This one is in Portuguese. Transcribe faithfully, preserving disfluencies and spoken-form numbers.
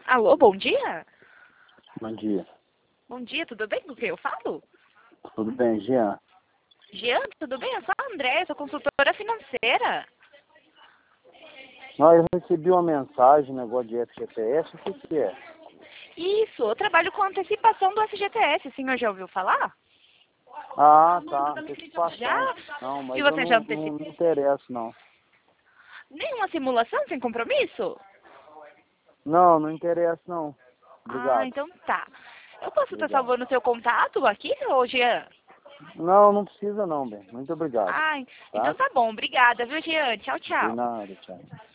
Alô, bom dia? Bom dia. Bom dia, tudo bem com quem eu falo? Tudo bem, Jean? Jean, tudo bem? Eu sou a André, sou consultora financeira. Não, eu recebi uma mensagem, negócio de F G T S, o que que é? Isso, eu trabalho com antecipação do F G T S, o senhor já ouviu falar? Ah, tá, antecipação. Já? Não, E mas eu você já não, não antecipou? me interesso, não. Nenhuma simulação sem compromisso? Não, não interessa, não. Ah, Obrigado. então tá. Eu posso estar Obrigado. salvando o seu contato aqui, ô Jean? Não, não precisa não, bem. Muito obrigado. Ah, então Tá? tá bom, obrigada, viu, Jean? Tchau, De tchau. nada, tchau.